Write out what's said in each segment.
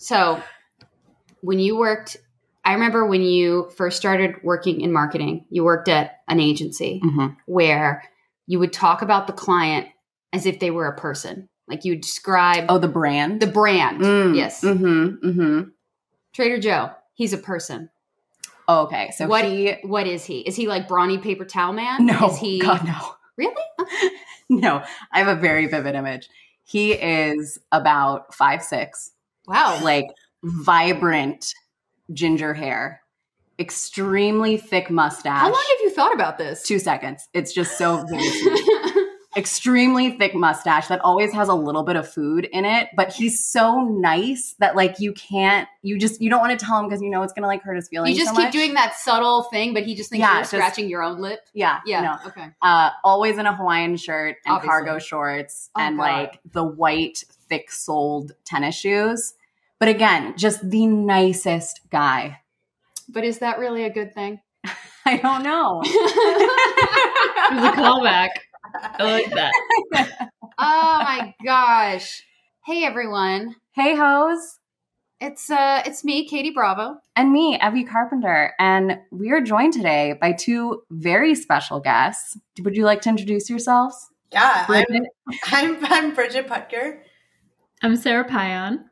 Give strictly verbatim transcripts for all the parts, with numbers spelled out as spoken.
So when you worked, I remember when you first started working in marketing, you worked at an agency Mm-hmm. where you would talk about the client as if they were a person. Like you describe Oh, the brand? the brand. Mm, Yes. Mm-hmm. Mm-hmm. Trader Joe, he's a person. Oh, okay. So what, he what is he? Is he like Brawny Paper Towel Man? No. Is he God, no. Really? No. I have a very vivid image. He is about five six. Wow. Like vibrant ginger hair. Extremely thick mustache. How long have you thought about this? Two seconds. It's just so vivid. Extremely thick mustache that always has a little bit of food in it, but he's so nice that like you can't, you just, you don't want to tell him because you know it's going to like hurt his feelings. You just so keep much. doing that subtle thing, but he just thinks Yeah, you're just- scratching your own lip. Yeah. Yeah. No. Okay. Uh, always in a Hawaiian shirt and Obviously. cargo shorts Oh, and God. like the white, thick soled tennis shoes. But again, just the nicest guy. But is that really a good thing? I don't know. It was a callback. I like that. Oh my gosh. Hey everyone. Hey, hoes. It's uh it's me, Katie Bravo. And me, Evie Carpenter. And we are joined today by two very special guests. Would you like to introduce yourselves? Yeah, I'm, Bridget? I'm I'm Bridget Putker. I'm Sarah Payan.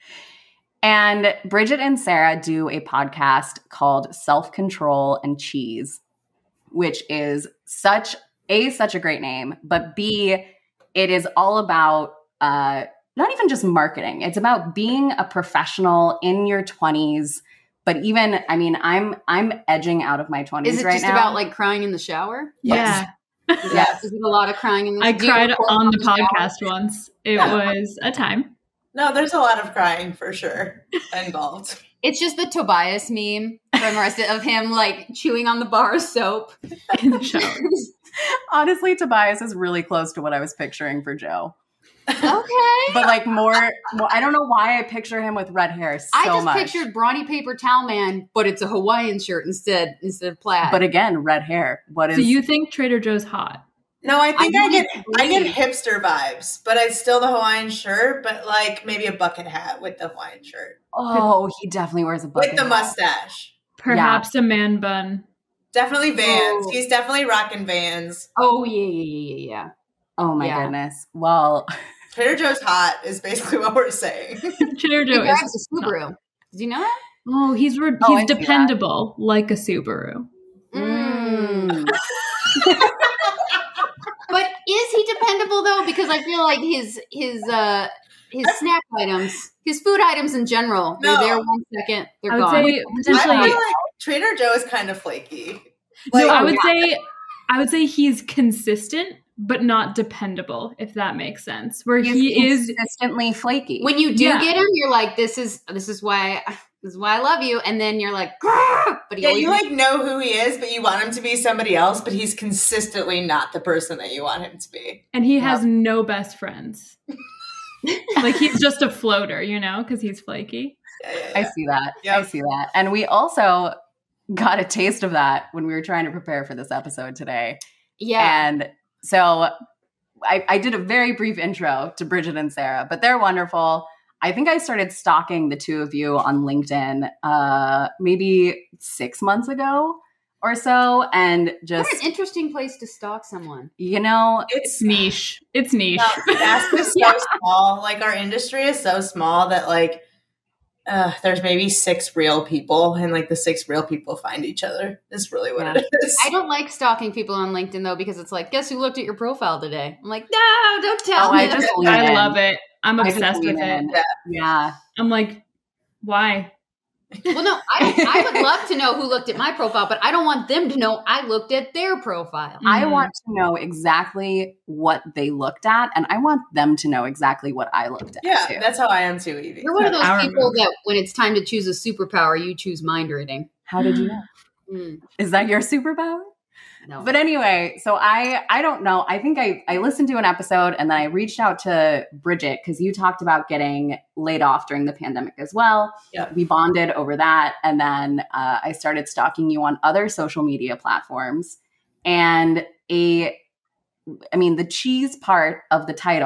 And Bridget and Sarah do a podcast called Self-Control and Cheese, which is such A, such a great name, but B, it is all about uh, not even just marketing. It's about being a professional in your twenties. But even, I mean, I'm I'm edging out of my twenties Is it right just now. about like crying in the shower? Yeah. Is, Yes. that, is it a lot of crying in the I do you cried record on the shower? podcast once. It Yeah. was a time. No, there's a lot of crying for sure involved. It's just the Tobias meme from Arrested of him like chewing on the bar of soap. In the shower. Honestly, Tobias is really close to what I was picturing for Joe. Okay. But like more, more I don't know why I picture him with red hair so I just much. pictured Brawny Paper Towel Man, but it's a Hawaiian shirt instead instead of plaid. But again, red hair. What is So you think Trader Joe's hot? No, I think I I, get don't I get agree. hipster vibes, but it's still the Hawaiian shirt, but like maybe a bucket hat with the Hawaiian shirt Oh, he definitely wears a bucket with the hat. mustache. Perhaps a man bun. Definitely Vans. Oh. He's definitely rocking Vans. oh yeah, yeah, yeah, yeah, yeah. Oh my Yeah. goodness. Well, Trader Joe's hot is basically what we're saying. Trader He Joe drives is. a Subaru. Did you know that? Oh, he's re- Oh, I he's see that. dependable like a Subaru. mm. But is he dependable though? Because I feel like his his uh his snack items, his food items in general, No. they're there one second, they're I would gone. say I potentially. feel like Trader Joe is kind of flaky. No, Like, I would say I would say he's consistent, but not dependable. If that makes sense. Where He's he is. consistently flaky. when you do Yeah. get him, you're like, this is this is why this is why I love you, and then you're like, "Grr!" but he yeah, always you like know who he is, but you want him to be somebody else, but he's consistently not the person that you want him to be. And he has no best friends. Like he's just a floater, you know, because he's flaky. Yeah, yeah, I yeah. see that. I Yep. see that. And we also got a taste of that when we were trying to prepare for this episode today. yeah. And so I, I did a very brief intro to Bridget and Sarah, but they're wonderful. I think I started stalking the two of you on LinkedIn uh, maybe six months ago or so. And just, What an interesting place to stalk someone. you know, It's It's niche. It's niche. No, Fast is so small. Like our industry is so small that like uh, there's maybe six real people, and like the six real people find each other. Is really what Yeah. it is. I don't like stalking people on LinkedIn though, because it's like, guess who looked at your profile today? I'm like, no, don't tell Oh, me. I just lean I in. love it. I'm I just obsessed with lean it. in. Yeah. Yeah. I'm like, why? Well, no, I, I would love to know who looked at my profile, but I don't want them to know I looked at their profile. I Mhm. want to know exactly what they looked at, and I want them to know exactly what I looked at. Yeah, too. that's how I am too, Evie. You're one of those Power people move. that when it's time to choose a superpower, you choose mind reading. How did you know? Mm, Is that your superpower? no. But anyway, so I I don't know. I think I I listened to an episode and then I reached out to Bridget because you talked about getting laid off during the pandemic as well. Yeah. We bonded over that, and then uh, I started stalking you on other social media platforms. And a, I mean, the cheese part of the title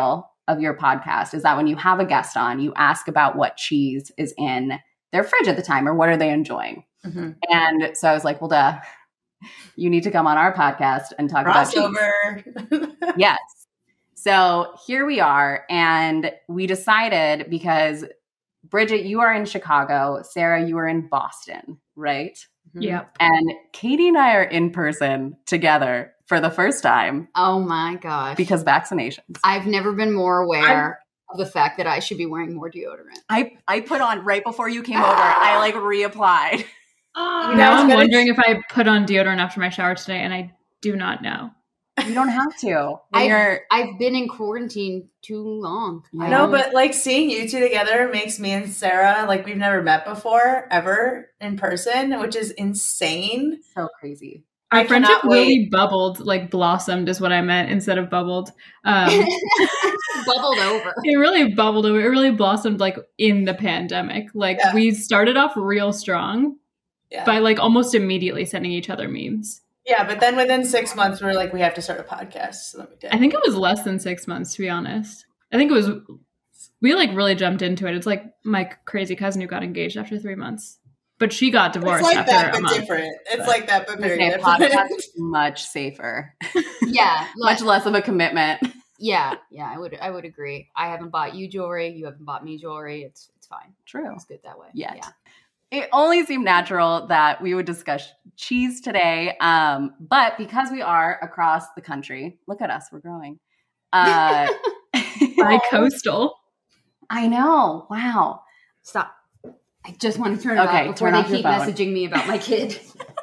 of your podcast is that when you have a guest on, you ask about what cheese is in their fridge at the time or what are they enjoying. Mm-hmm. And so I was like, well, duh, you need to come on our podcast and talk Crossover. about cheese. Yes. So here we are. And we decided because Bridget, you are in Chicago. Sarah, you are in Boston, right? Yeah. And Katie and I are in person together for the first time. Oh my gosh. Because vaccinations. I've never been more aware I'm, of the fact that I should be wearing more deodorant. I, I put on right before you came over. I like reapplied. Oh, now I'm wondering if I put on deodorant after my shower today, and I do not know. You don't have to. I've, you're... I've been in quarantine too long. I know, but like seeing you two together makes me and Sarah, like we've never met before, ever in person, which is insane. So crazy. Our I friendship really bubbled, like blossomed is what I meant instead of bubbled. Um, bubbled over. It really bubbled over. It really blossomed like in the pandemic. Like yeah. we started off real strong yeah. by like almost immediately sending each other memes. Yeah, but then within six months, we were like, we have to start a podcast. So then we did. I think it was less than six months, to be honest. I think it was, we like really jumped into it. It's like my crazy cousin who got engaged after three months. But she got divorced it's like after that, a but month. Different. It's but like that, but very okay, different. Podcast is much safer. Yeah. Much less of a commitment. Yeah, yeah, I would I would agree. I haven't bought you jewelry. You haven't bought me jewelry. It's it's fine. True. It's good that way. Yet. Yeah. It only seemed natural that we would discuss cheese today. Um, but because we are across the country, look at us, we're growing. Uh, Bi-coastal. I know. Wow. Stop. I just want to turn it okay, off before turn they off keep messaging me about my kid.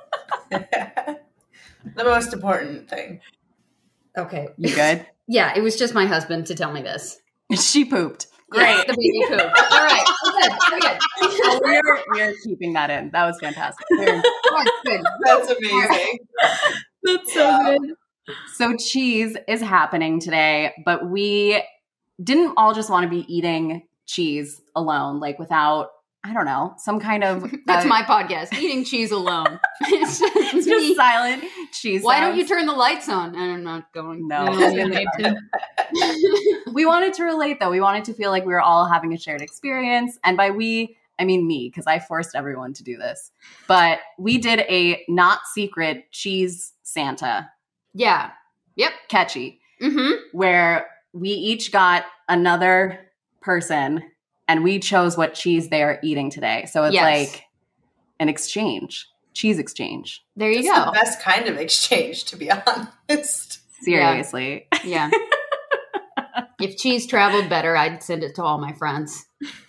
The most important thing. Okay. You good? Yeah, it was just my husband to tell me this. She pooped. Great. Yeah, the baby pooped. All right. We're good. We're good. Oh, we're, we're keeping that in. That was fantastic. We're, oh, good. That's amazing. That's so yeah. good. So cheese is happening today, but we didn't all just want to be eating cheese alone, like without, I don't know, some kind of... That's uh, my podcast, eating cheese alone. It's just, it's just silent cheese Why sounds. don't you turn the lights on? I'm not going. No. no you need to. We wanted to relate, though. We wanted to feel like we were all having a shared experience. And by we, I mean me, because I forced everyone to do this. But we did a not secret cheese Santa. Yeah. Yep. Catchy. Mm-hmm. Where we each got another person and we chose what cheese they are eating today. So it's yes. like an exchange, cheese exchange. There you it's go. The best kind of exchange, to be honest. Seriously. Yeah. yeah. If cheese traveled better, I'd send it to all my friends.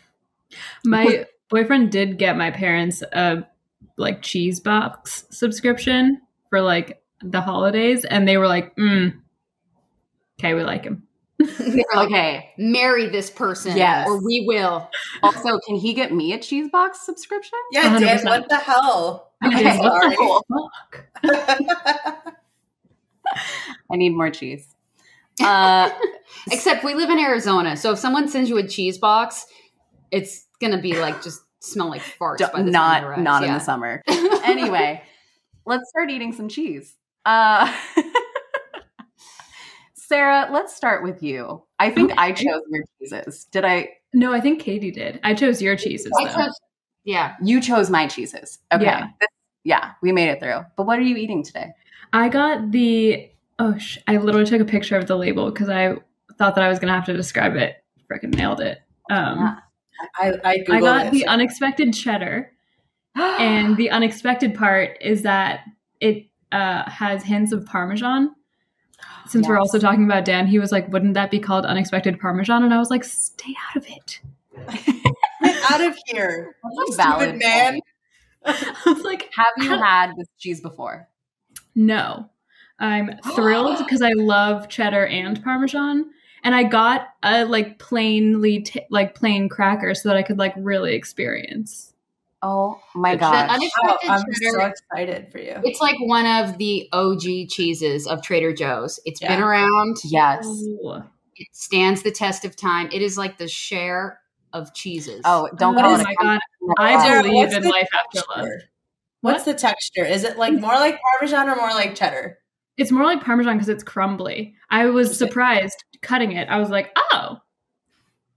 My boyfriend did get my parents a like cheese box subscription for like the holidays, and they were like, mm, okay, we like him. Okay. Marry this person, yes. or we will. Also, can he get me a cheese box subscription? Yeah, Dan, what the hell? Okay. I'm sorry. Fuck. I need more cheese. Uh, Except we live in Arizona, so if someone sends you a cheese box, it's gonna be like just smell like farts. By the not time it arrives. not yeah. in the summer. Anyway, let's start eating some cheese. Uh, Sarah, let's start with you. I think okay. I chose your cheeses. Did I? No, I think Katie did. I chose your cheeses. I chose, yeah. You chose my cheeses. Okay. Yeah. yeah, we made it through. But what are you eating today? I got the, oh, sh- I literally took a picture of the label because I thought that I was going to have to describe it. Freaking nailed it. Um, yeah. I, I, I got the unexpected cheddar. And the unexpected part is that it uh, has hints of Parmesan. Since yes. we're also talking about Dan, he was like, wouldn't that be called unexpected Parmesan? And I was like, stay out of it. Get out of here. That's a valid man. I was like, have you had this cheese before? No. I'm thrilled because I love cheddar and Parmesan. And I got a like plainly t- like plain cracker so that I could like really experience. Oh my gosh. Oh, I'm so excited for you. It's like one of the O G cheeses of Trader Joe's. It's yeah. been around. Yes. Ooh. It stands the test of time. It is like the share of cheeses. Oh, don't oh call it my a God. I Sarah, believe in life after love. What's the texture? Is it like more like Parmesan or more like cheddar? It's more like Parmesan because it's crumbly. I was surprised cutting it. I was like, oh,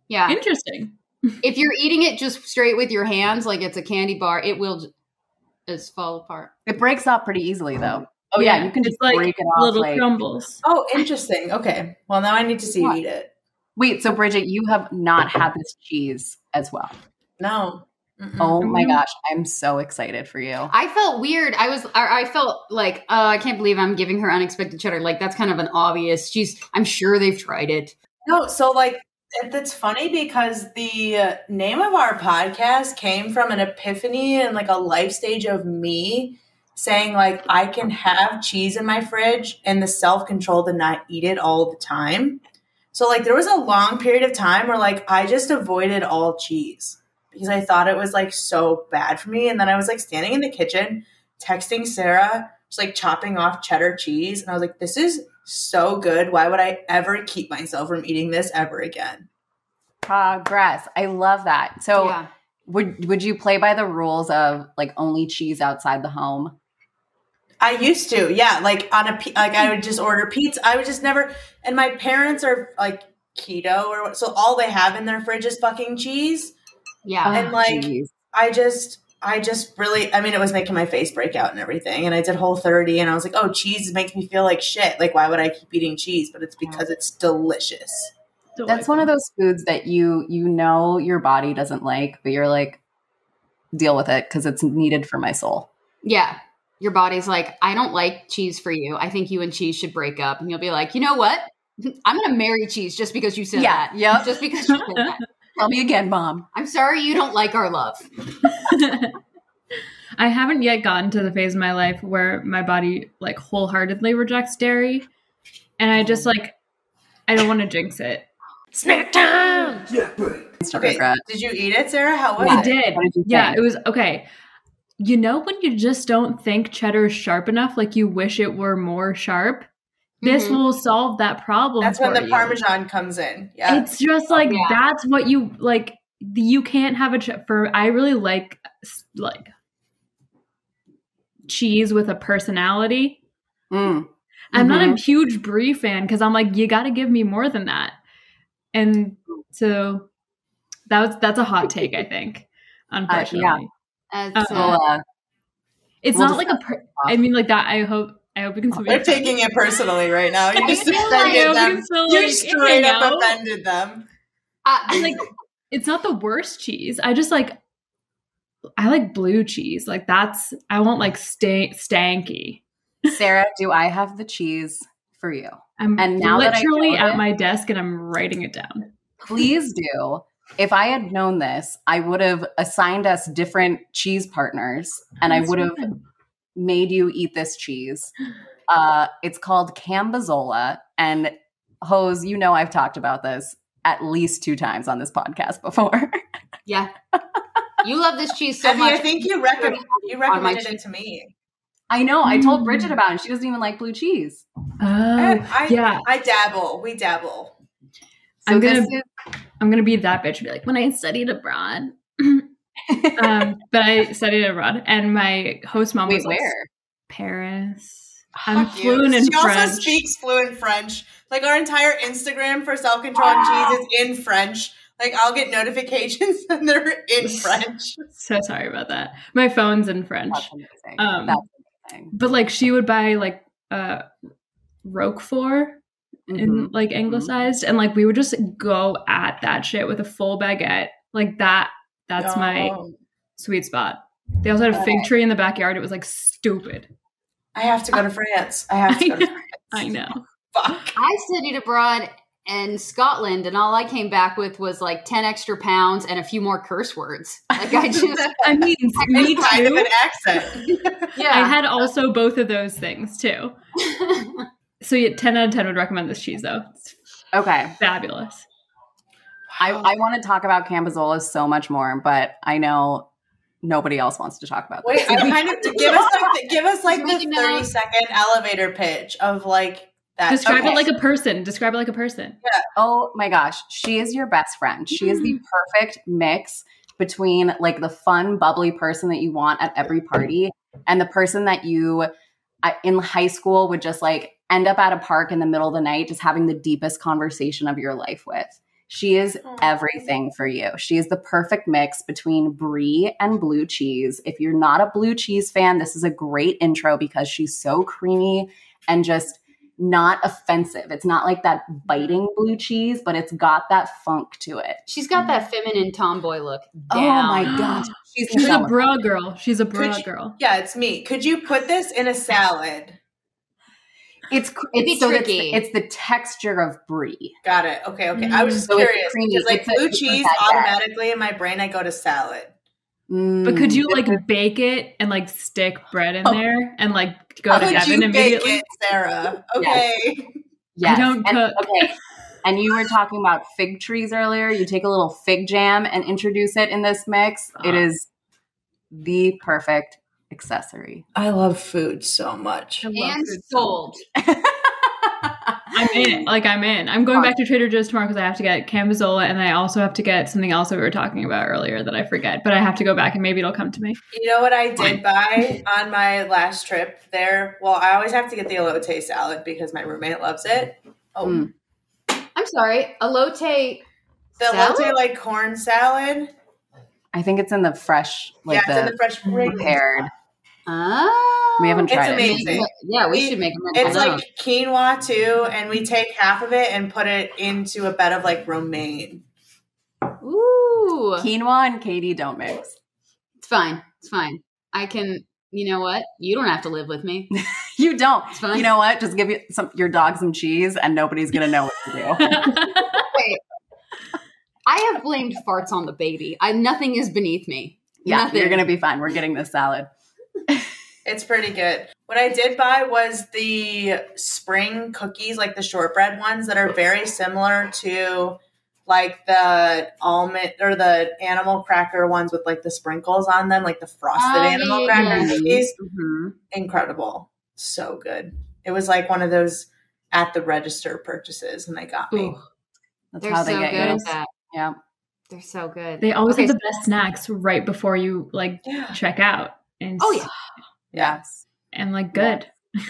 Yeah. Interesting. If you're eating it just straight with your hands, like it's a candy bar, it will j- just fall apart. It breaks off pretty easily, though. Oh yeah, you can it's just like break it off. little Like, crumbles. Oh, interesting. Okay. Well, now I need to see you What? eat it. wait, so Bridget, you have not had this cheese as well. No. Mm-mm. Oh my Mhm. gosh, I'm so excited for you. I felt weird. I was, I I felt like, uh, I can't believe I'm giving her unexpected cheddar. Like that's kind of an obvious. She's, I'm sure they've tried it. No, so like it- it's funny because the uh, name of our podcast came from an epiphany and like a life stage of me saying like I can have cheese in my fridge and the self-control to not eat it all the time. So like there was a long period of time where like I just avoided all cheese because I thought it was like so bad for me. And then I was like standing in the kitchen texting Sarah, just like chopping off cheddar cheese. And I was like, this is so good. Why would I ever keep myself from eating this ever again? Progress. I love that. So Yeah. would would you play by the rules of like only cheese outside the home? I used to, yeah. Like on a, pi- like I would just order pizza. I would just never, and my parents are like keto or what, so all they have in their fridge is fucking cheese. Yeah. And, like, Cheese. I just, I just really, I mean, it was making my face break out and everything. And I did Whole thirty and I was like, oh, cheese makes me feel like shit. Like, why would I keep eating cheese? But it's because it's delicious. That's one of those foods that you you know your body doesn't like, but you're like, deal with it because it's needed for my soul. Yeah. Your body's like, I don't like cheese for you. I think you and cheese should break up. And you'll be like, you know what? I'm going to marry cheese just because you said Yeah, that. yep. Just because you said that. Tell me again, Mom. I'm sorry you don't like our love. I haven't yet gotten to the phase of my life where my body like wholeheartedly rejects dairy. And I just like, I don't want to jinx it. Snack time. Instant Okay. regret. Did you eat it, Sarah? How was I it? did. What did you Yeah, think? it was okay. You know when you just don't think cheddar is sharp enough, like you wish it were more sharp? This Mhm. will solve that problem. That's when for the you. Parmesan comes in. Yeah. It's just like Yeah. that's what you like. You can't have a ch- for. I really like like cheese with a personality. Mm. I'm not a Mhm. huge brie fan because I'm like, you got to give me more than that. And so that was that's a hot take, I think. Unfortunately, That's, Uh, uh, Well, uh, it's we'll not like a. discuss Per- it. I mean, like that. I hope. I hope we can. still be They're friends. taking it personally right now. You I just feel like- offended I hope we them. can still, You like, straight hang up out. offended them. I- like it's not the worst cheese. I just like I like blue cheese. Like that's I want like sta- stanky. Sarah, do I have the cheese for you? I'm And now that I literally know at it- my desk and I'm writing it down. Please do. If I had known this, I would have assigned us different cheese partners and I That's would have fine. made you eat this cheese. Uh, it's called Cambozola. And Hose, you know I've talked about this at least two times on this podcast before. yeah. You love this cheese so Effie, much. I think you, recommend, you On my recommended cheese. it to me. I know. I told Mm. Bridget about it. And she doesn't even like blue cheese. Oh, I, yeah. I dabble. We dabble. So I'm this gonna- I'm gonna be that bitch and be like, when I studied abroad. um, but I studied abroad and my host mom Wait, was like, where? Paris. I'm Fuck you. fluent in She French. also speaks fluent French. Like our entire Instagram for self control and cheese is in French. Like I'll get notifications and they're in French. So sorry about that. My phone's in French. That's amazing. Um, That's amazing. But like she would buy like uh Roquefort in Mhm. like anglicized and like we would just go at that shit with a full baguette. Like that that's my Oh. sweet spot. They also had a fig tree in the backyard. It was like stupid. I have to go to France. I have to go to France. I know. Fuck. I studied abroad in Scotland, and all I came back with was like ten extra pounds and a few more curse words. Like I just, I mean, me It's kind of too. an accent. yeah. I had also both of those things too. So yeah, ten out of ten would recommend this cheese though. It's Okay. fabulous. I, I want to talk about Cambozola so much more, but I know nobody else wants to talk about Wait, this. I kind of give us like the, give us like the Really know- thirty second elevator pitch of like that. Describe Okay. it like a person. Describe it like a person. Oh my gosh, she is your best friend. She is the perfect mix between like the fun, bubbly person that you want at every party and the person that you uh, in high school would just like end up at a park in the middle of the night just having the deepest conversation of your life with. She is everything for you. She is the perfect mix between brie and blue cheese. If you're not a blue cheese fan, this is a great intro because she's so creamy and just not offensive. It's not like that biting blue cheese, but it's got that funk to it. She's got that feminine tomboy look down. Oh my gosh. She's, She's a Michelle. bra girl. She's a bra Could you- girl. Yeah, it's me. Could you put this in a salad? It's cr- It'd be it's so it's tricky. the, it's the texture of brie. Got it. Okay, okay. I was just So it's curious creamy. because like It's a- blue it's a cheese, baguette. automatically in my brain, I go to salad. But could you Mm. like bake it and like stick bread in Oh. there and like go to Could heaven you bake immediately? it, Sarah? Okay. Yes. I don't and, cook. Okay. And you were talking about fig trees earlier. You take a little fig jam and introduce it in this mix. It Ah. is the perfect accessory. I love food so much. I love And food. sold. I'm in. Like I'm in. I'm going back to Trader Joe's tomorrow because I have to get Cambozola and I also have to get something else that we were talking about earlier that I forget. But I have to go back and maybe it'll come to me. You know what I did buy on my last trip there? Well, I always have to get the elote salad because my roommate loves it. Oh, Mm. I'm sorry. Elote. the Salad? elote like corn salad. I think it's in the fresh, like yeah, it's in the, the fresh prepared. Oh. We haven't It's tried it. amazing. Yeah, we We- should make them. It's like quinoa too, and we take half of it and put it into a bed of like romaine. Ooh. Quinoa and Katie don't mix. It's fine. It's fine. I can, you know what? You don't have to live with me. You don't. It's fine. You know what? Just give you some your dog some cheese, and nobody's gonna know what to do. Wait. I have blamed farts on the baby. I nothing is beneath me. Yeah, Nothing. you're gonna be fine. We're getting this salad. It's pretty good. What I did buy was the spring cookies, like the shortbread ones that are very similar to like the almond or the animal cracker ones with like the sprinkles on them, like the frosted Oh, animal yeah, cracker yeah. cookies. Mhm. Incredible. So good. It was like one of those at the register purchases and they got me. Ooh, That's they're how so they good get you. at that. Yeah. They're so good. They always Okay, have the best snacks right before you like Yeah. check out. And Oh yeah. Yes. And like good.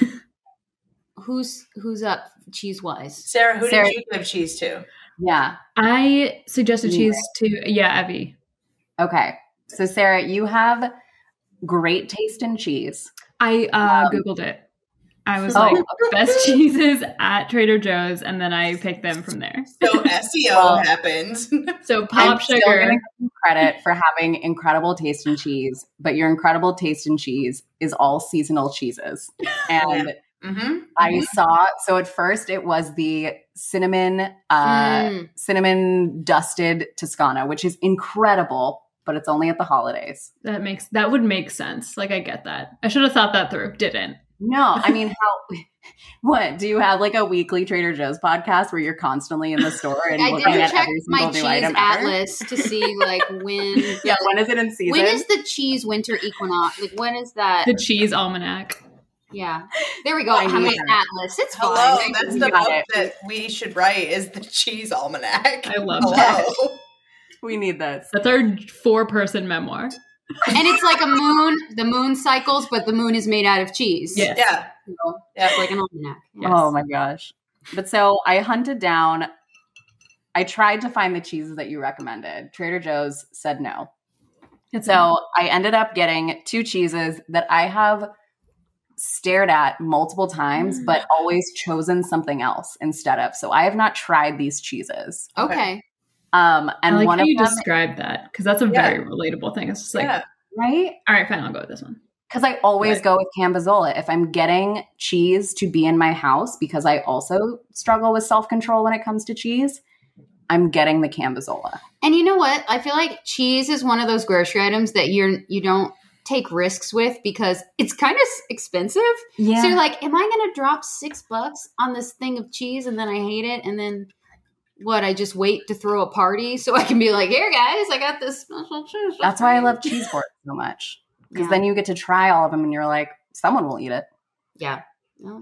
Who's who's up cheese wise? Sarah, who Sarah- did you give cheese to? Yeah. I suggested Me, cheese to yeah, Evie. Okay. So Sarah, you have great taste in cheese. I uh Um, Googled it. I was Oh. like best cheeses at Trader Joe's and then I picked them from there. So S E O Well, happens. So I'm pop still gonna sugar. give you credit for having incredible taste in cheese, but your incredible taste in cheese is all seasonal cheeses. And hmm I saw, so at first it was the cinnamon, uh, Mm. cinnamon dusted Toscana, which is incredible, but it's only at the holidays. That makes that would make sense. Like I get that. I should have thought that through. Didn't. No, I mean, how, what, do you have like a weekly Trader Joe's podcast where you're constantly in the store and I looking did at check every my single cheese new item ever? atlas to see like when Yeah, when is it in season? when is the cheese winter equinox? Like when is that? The cheese almanac. Yeah. There we go. I I'm need an that. atlas. It's Hello, fine. that's You the got book it. that we should write is the cheese almanac. I love Hello. that. We need this. That's our four person memoir. And it's like a moon. The moon cycles, but the moon is made out of cheese. Yes. Yeah. So Yeah. it's like an almanac. Yes. Oh my gosh. But so I hunted down, I tried to find the cheeses that you recommended. Trader Joe's said no. It's So I ended up getting two cheeses that I have stared at multiple times, but always chosen something else instead of. So I have not tried these cheeses. Okay. Um, I and like one how of you them, described that because that's a Yeah. very relatable thing. It's just like, yeah. right? all right, fine, I'll go with this one. Because I always Right. go with Cambozola. If I'm getting cheese to be in my house, because I also struggle with self-control when it comes to cheese, I'm getting the Cambozola. And you know what? I feel like cheese is one of those grocery items that you're you don't take risks with because it's kind of expensive. Yeah. So you're like, am I going to drop six bucks on this thing of cheese and then I hate it and then what? I just wait to throw a party so I can be like, here guys, I got this special cheese. That's why I love cheese boards so much. Because Yeah. then you get to try all of them and you're like, someone will eat it. Yeah. No.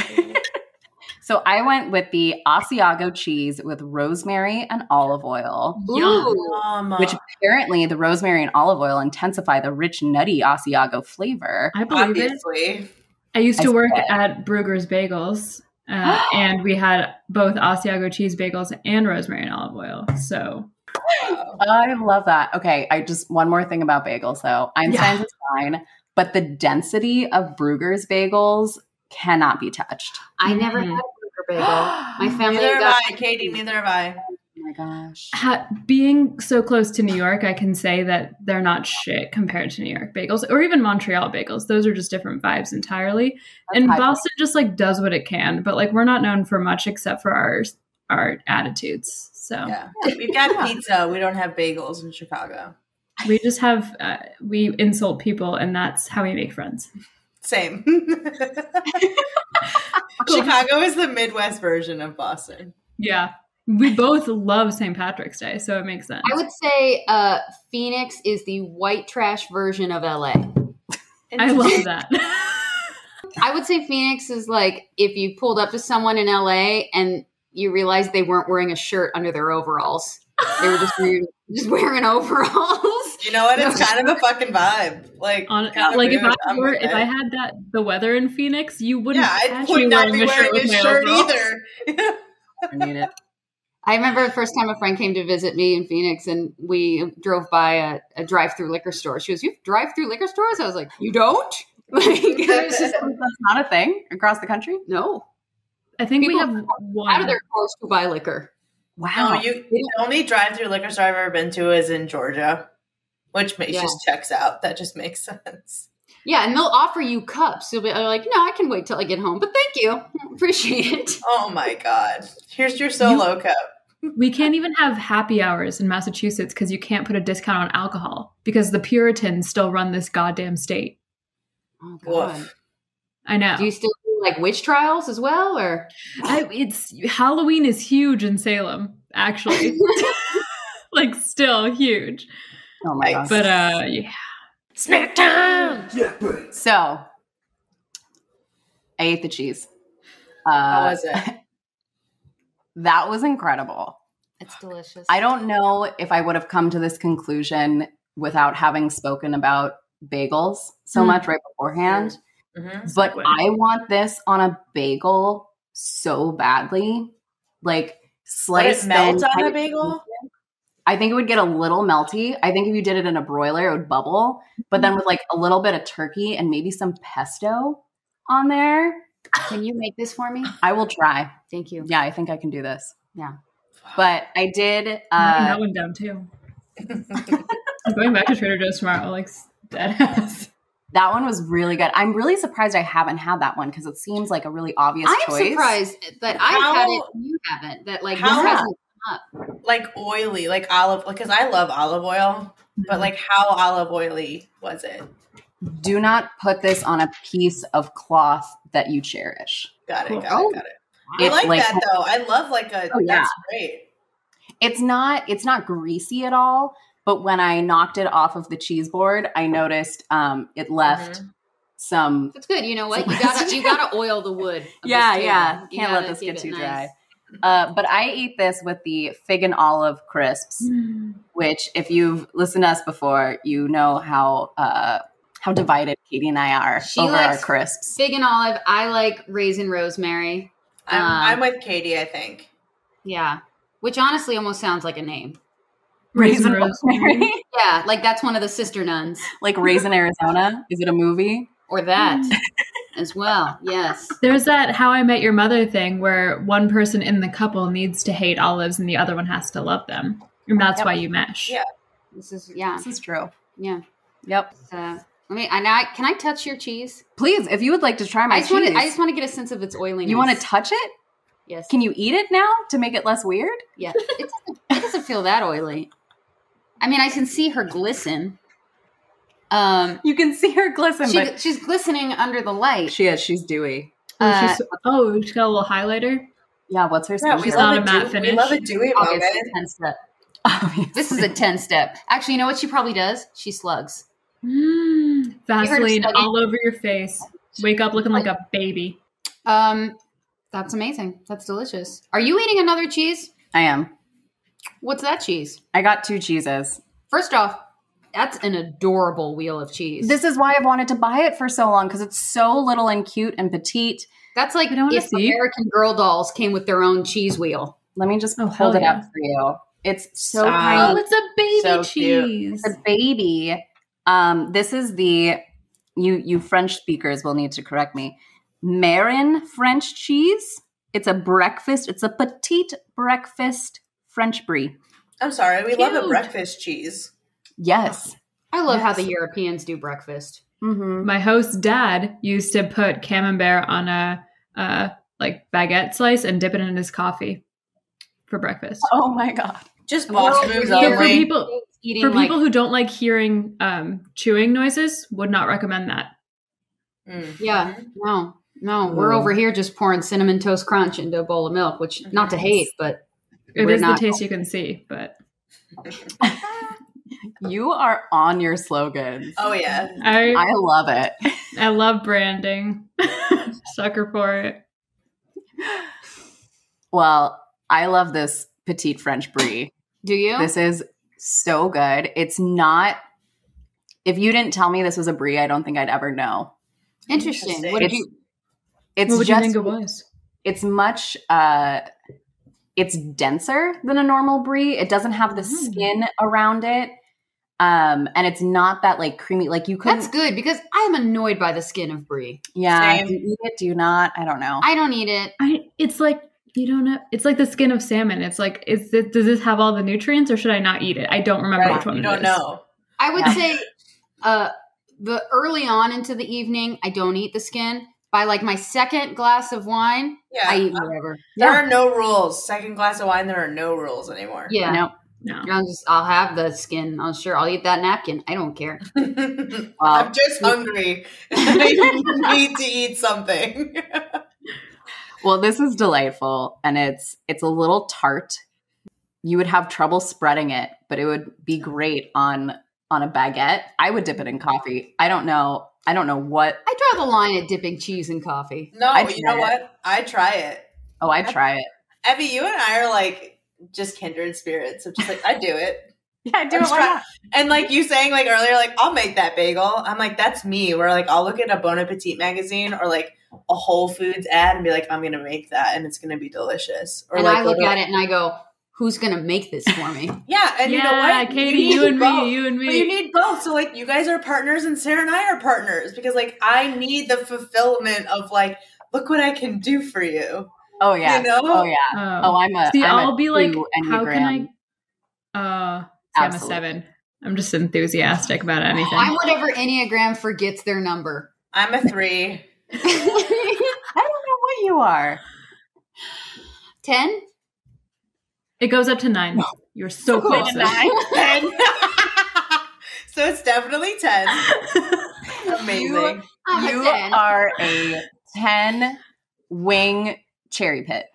So I went with the Asiago cheese with rosemary and olive oil, Ooh. Um, which apparently the rosemary and olive oil intensify the rich, nutty Asiago flavor. I believe it. obviously. I used I to work said- at Bruegger's Bagels Uh, and we had both Asiago cheese bagels and rosemary and olive oil. So I love that. Okay, I just one more thing about bagels though. Einstein's Yeah. is fine, but the density of Bruegger's bagels cannot be touched. I never Mhm. had a Bruegger bagel. My family Neither have got I, Katie. Neither have I. Oh my gosh. ha- being so close to New York, I can say that they're not shit compared to New York bagels or even Montreal bagels. Those are just different vibes entirely. That's And high Boston just like does what it can, but like we're not known for much except for our our attitudes. So Yeah, we've got pizza. We don't have bagels in Chicago. we just have uh, we insult people, and that's how we make friends. Same. Chicago is the Midwest version of Boston. Yeah, we both love Saint Patrick's Day, so it makes sense. I would say uh, Phoenix is the white trash version of L A. I love that. I would say Phoenix is like if you pulled up to someone in L A and you realized they weren't wearing a shirt under their overalls. They were just wearing, just wearing overalls. You know what? It's kind of a fucking vibe. Like, On, kind of like if weird. I I'm were, with if it. I had that the weather in Phoenix, you wouldn't. yeah, I catch would me not be a wearing with this my shirt overalls. either. I need it. I remember the first time a friend came to visit me in Phoenix and we drove by a, a drive-through liquor store. She goes, "You have drive-through liquor stores?" I was like, "You don't?" Like, it was just, That's not a thing across the country. no. I think People we have out one. of their cars to buy liquor. Wow. No, you, the only drive-through liquor store I've ever been to is in Georgia, which makes, Yeah. just checks out. That just makes sense. Yeah, and they'll offer you cups. You'll be like, "No, I can wait till I get home, but thank you. Appreciate it." Oh my god! Here's your solo cup. We can't even have happy hours in Massachusetts because you can't put a discount on alcohol because the Puritans still run this goddamn state. Oh, God. Woof. I know. Do you still do like witch trials as well, or I, it's Halloween is huge in Salem, actually. Like still huge. Oh my gosh. But uh yeah. Snack time. So I ate the cheese. Uh, How was it? That was incredible. it's delicious? I don't know if I would have come to this conclusion without having spoken about bagels so Mm. much right beforehand. Mhm. But Segue. I want this on a bagel so badly. Like Let slice it melt thin, on kind a of- bagel. I think it would get a little melty. I think if you did it in a broiler, it would bubble. But then with like a little bit of turkey and maybe some pesto on there, Can you make this for me? I will try. Thank you. Yeah, I think I can do this. Yeah. But I did. Writing Uh, that one down too. I'm going back to Trader Joe's tomorrow, like dead ass. that one was really good. I'm really surprised I haven't had that one because it seems like a really obvious I'm choice. surprised that I've How- had it and you haven't. That like how- this hasn't Like oily, like olive, because I love olive oil. But like, how olive oily was it? Do not put this on a piece of cloth that you cherish. Got it. Cool. Got Oh. it. Got it. It, I like, like, that though. I love like a. Oh, yeah. That's great. It's not it's not greasy at all, but when I knocked it off of the cheese board, I noticed um, it left Mhm. some. That's good. You know what? You gotta you gotta oil the wood. of Yeah, this yeah. table. You Can't let gotta this keep get it too nice. dry. Uh, but I ate this with the fig and olive crisps, which, if you've listened to us before, you know how uh, how divided Katie and I are She over our likes crisps. Fig and olive. I like raisin rosemary. I'm, Um, I'm with Katie. I think. Yeah, which honestly almost sounds like a name. Raisin Raisin rosemary. rosemary, Yeah, like that's one of the sister nuns like Raisin Arizona. Is it a movie? or that as well. Yes. There's that How I Met Your Mother thing where one person in the couple needs to hate olives and the other one has to love them. And that's Yep. why you mesh. Yeah. This is yeah This is true. yeah. Yep. So, let me. I now can I touch your cheese? Please, if you would like to try my I just cheese, want to. I just want to get a sense of its oiliness. you want to touch it? Yes. Can you eat it now to make it less weird? Yeah. It doesn't. It doesn't feel that oily. I mean, I can see her glisten. Um, You can see her glisten, she, but she's glistening under the light. she is. She's dewy. Oh, Uh, she's, oh, she's got a little highlighter. Yeah. What's her Yeah, special? we She's love not a a matte dewy, we finish. love a dewy Obviously, moment. ten step. Obviously. This is a ten step. Actually, you know what she probably does? She slugs. Mm, Vaseline study? all over your face. Wake up looking like a baby. Um, that's amazing. That's delicious. Are you eating another cheese? I am. What's that cheese? I got two cheeses. First off, that's an adorable wheel of cheese. This is why I've wanted to buy it for so long because it's so little and cute and petite. That's like I don't wanna if see. American Girl dolls came with their own cheese wheel. Let me just Oh, hold hell it yeah. up for you. It's so Stop. tiny. Oh, it's a baby So cute. cheese. It's a baby. Um, this is the you you French speakers will need to correct me. Marin French cheese. It's a breakfast. It's a petite breakfast French brie. I'm sorry, we love a Cute. breakfast cheese. Yes. I love how Yes. the Europeans do breakfast. Mm-hmm. My host's dad used to put camembert on a uh, like baguette slice and dip it in his coffee for breakfast. Oh my god. Just We're boss over moves here So for only. people Eating for like, people who don't like hearing um, chewing noises, would not recommend that. Mm. yeah, no, no, we're Ooh. over here just pouring cinnamon toast crunch into a bowl of milk, which not to hate, but It we're is not. the taste you can see, but You are on your slogans. Oh yeah. I I love it. I love branding. Sucker for it. Well, I love this petite French brie. Do you? This is so good. It's not. If you didn't tell me this was a brie, I don't think I'd ever know. Interesting. Interesting. What did It's- you? It's What would just. you think it was? It's much. Uh, it's denser than a normal brie. It doesn't have the Mm. skin around it, um, and it's not that like creamy. Like you couldn't. That's good because I'm annoyed by the skin of brie. Yeah. Same. Do you eat it? Do you not? I don't know. I don't eat it. I it's like you don't know. It's like the skin of salmon. It's like is it, does this have all the nutrients or should I not eat it? I don't remember Right. which one You it don't is. know. I would Yeah. say, uh, the early on into the evening, I don't eat the skin. By like my second glass of wine, Yeah. I eat whatever. There Yeah. are no rules. Second glass of wine, there are no rules anymore. Yeah, No. No. I'll just I'll have the skin. I'll sure I'll eat that napkin. I don't care. Well, I'm just hungry. I need to eat something. Well, this is delightful, and it's it's a little tart. You would have trouble spreading it, but it would be great on on a baguette. I would dip it in coffee. I don't know. I don't know what. I draw the line at dipping cheese in coffee. No, I you know try what? I try it. Oh, I try it. Evie, you and I are like just kindred spirits. So just like I do it. Yeah, I do I'm it. Why try- not? And like you saying like earlier, like I'll make that bagel. I'm like, that's me. Where like I'll look at a Bon Appetit magazine or like a Whole Foods ad and be like, I'm gonna make that and it's gonna be delicious. Or And like I look go to- at it and I go, "Who's gonna make this for me?" Yeah, and yeah, you know what? Katie, need you, and both. me, you and me. But you need both. So like you guys are partners and Sarah and I are partners because like I need the fulfillment of like, look what I can do for you. Oh yeah. You know? Oh yeah. Oh, Oh, I'm a. see, I'm I'll a be like, two how can I? Enneagram. Uh, see, I'm a Absolutely. seven. I'm just enthusiastic about anything. I'm whatever Enneagram forgets their number. I'm a three. I don't know what you are. Ten? It goes up to nine. You're so close. to nine. ten. So it's definitely ten. Amazing. I'm You a ten. are a ten wing cherry pit.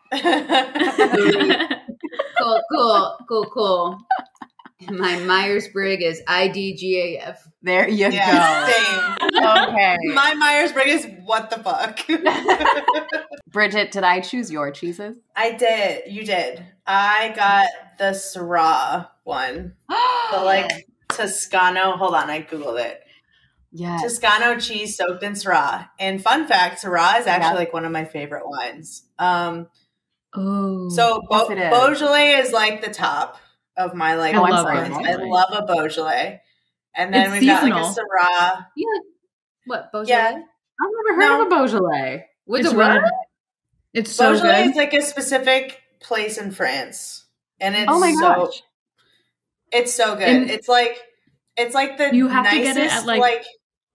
Cool, cool, cool, cool. My Myers-Briggs is I D G A F. There you Yeah, go. same. Okay. My Myers-Briggs is what the fuck. Bridget, did I choose your cheeses? I did. You did. I got the Syrah one. The like Toscano. Hold on, I googled it. Yes. Toscano cheese soaked in Syrah. And fun fact, Syrah is actually Yeah. like one of my favorite wines. Um, Oh, so Yes, Bo- it is. Beaujolais is like the top of my like I love wines. I Beaujolais. love a Beaujolais. And then It's we've got like seasonal. a Syrah. You like what? Beaujolais? Yeah. I've never heard No. of a Beaujolais. With it's the really, what? it's so Beaujolais good. is like a specific place in France. And it's Oh my so gosh. it's so good. And- it's like it's like the You have to nicest, get it at, like- like